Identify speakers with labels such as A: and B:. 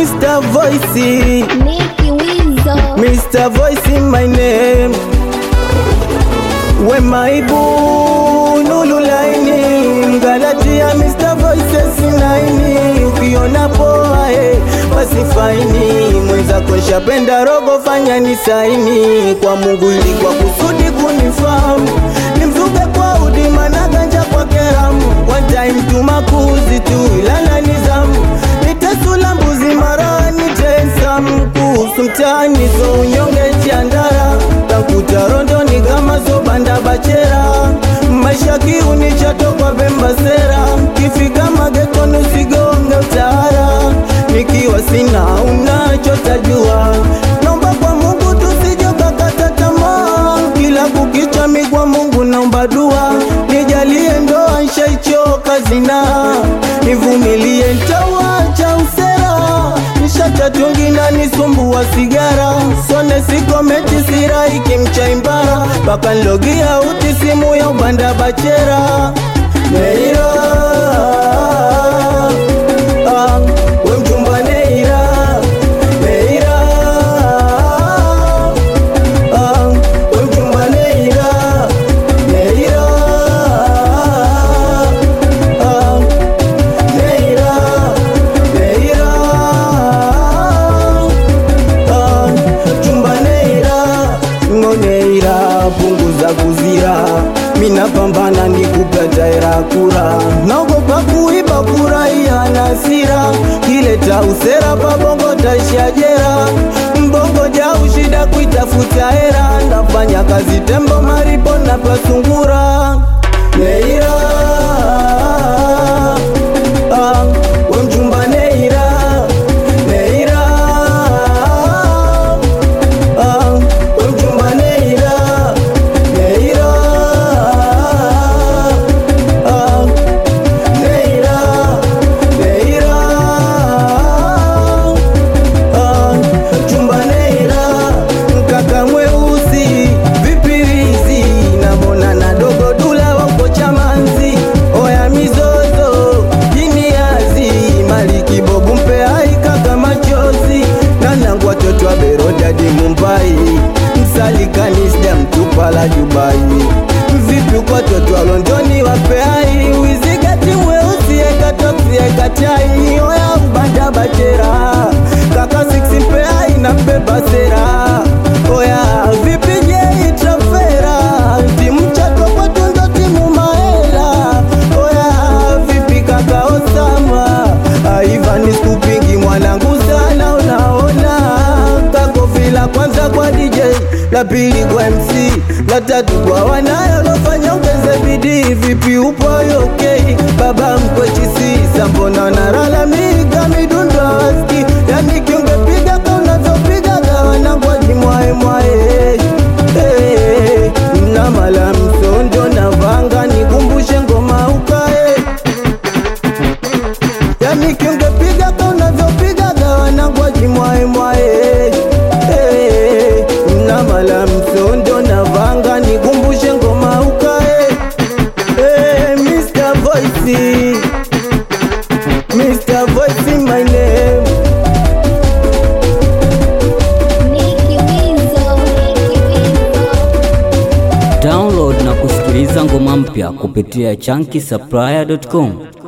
A: Mr. Voice,
B: Nicky Wizo,
A: Mr. Voice in my name. When my boo nululaini Mgalatia Mr. Voices inaini. Ukiona poa basi faini. Mwenza kosha penda rogo fanya ni saini. Kwa Mungu ilikuwa kusudi kunifahamu. Nimzuge kwa udima na ganja kwa keramu. One time tumakuzi tu ilala nizamu. Nitesula mbuzi mara nitensamu. Kuhusu mtani so unyonge chiandara. Takuta rondo ni kama so banda bachera. Maisha kiuni chato kwa bemba sera. Kifika mageto nusigonge utara. Nikiwa sina unachotajua. Naomba kwa Mungu tusije kakata tamaa. Kila kukicha migwa Mungu naomba dua. Nijalie ndoa nshaichoka zina. Nivumilie ntawacha usera. Nishacha tungi na nisumbua sigara. Sone sikometi sira ikimcha imbara. Baka nlogia uti simu ya ubanda bachera. Neira we mchumba Neira. Neira we mchumba Neira. Neira Neira Neira mchumba Neira. Neira punguza kuzira. Mina pambana ni kupata era kura. Naogopa kuiba kura ya nasira. Kileta usera pa bongo taishia jera. Mbongo ja ushida kuitafuta era. Nafanya kazi tembo maripo na pasungura. Neira we mchumba Neira. Neira we mchumba Neira. Neira Neira Neira mchumba Neira. Mkaka mweusi vipirizi. Namona na dogo dula wako chamanzi. Oya mizozo jiniazi. Maliki bobu mpe haika kama chozi. Nanangu watoto wa Beroda di Mumbai. Msalikani sida mtupa la Dubai. Vipi kwa toto wa Londoni wapeai. Wizigati mweusi eka toksi eka chai. Oya ubanda bachera. Kaka 6 mpeai na mbeba sera. Oya vipi jei trafera. Timu chato kwa tundo timu maela. Oya vipi kaka Osama. Ivan skupingi mwanangu sana unaona. Kako fila kwanza kwa DJ. La pili kwa MC. La tatu kwa wanayo lofanya ungeze bidii. Vipi upo okay. Baba mkwe chisisa. Mbona naralamika midundo waski. Yani kiungepiga kaunazopiga gawana kwa jimwae mwae. Na mala msondo na vanga. Nikumbushe ngoma ukae. Yani kiungepiga kaunazopiga gawana kwa jimwae mwae. Na mala msondo na vanga. Nikumbushe ngoma ukae. Mr. Voice, Mr. Voice in my name.
B: Nicky Wizo, Nicky Wizo.
C: Download na kusikiliza ngoma mpya kupitia chunky supplier.com.